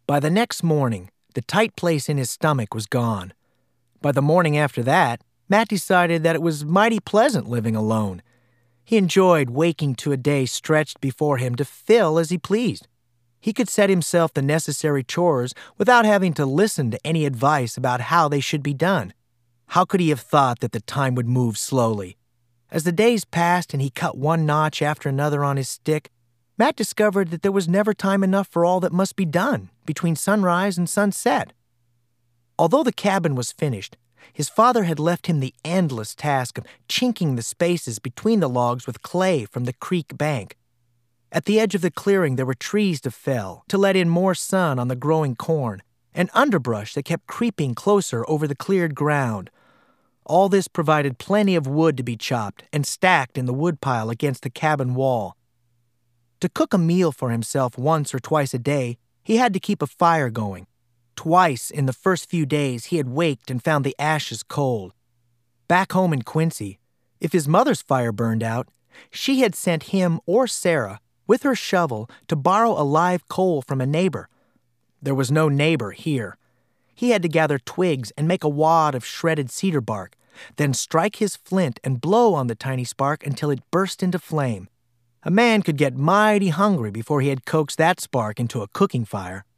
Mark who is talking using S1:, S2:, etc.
S1: By the next morning, the tight place in his stomach was gone. By the morning after that, Matt decided that it was mighty pleasant living alone. He enjoyed waking to a day stretched before him to fill as he pleased. He could set himself the necessary chores without having to listen to any advice about how they should be done. How could he have thought that the time would move slowly? As the days passed and he cut one notch after another on his stick, Matt discovered that there was never time enough for all that must be done between sunrise and sunset. Although the cabin was finished, his father had left him the endless task of chinking the spaces between the logs with clay from the creek bank. At the edge of the clearing there were trees to fell to let in more sun on the growing corn, and underbrush that kept creeping closer over the cleared ground. All this provided plenty of wood to be chopped and stacked in the woodpile against the cabin wall. To cook a meal for himself once or twice a day, he had to keep a fire going. Twice in the first few days he had waked and found the ashes cold. Back home in Quincy, if his mother's fire burned out, she had sent him or Sarah with her shovel to borrow a live coal from a neighbor. There was no neighbor here. He had to gather twigs and make a wad of shredded cedar bark, then strike his flint and blow on the tiny spark until it burst into flame. A man could get mighty hungry before he had coaxed that spark into a cooking fire.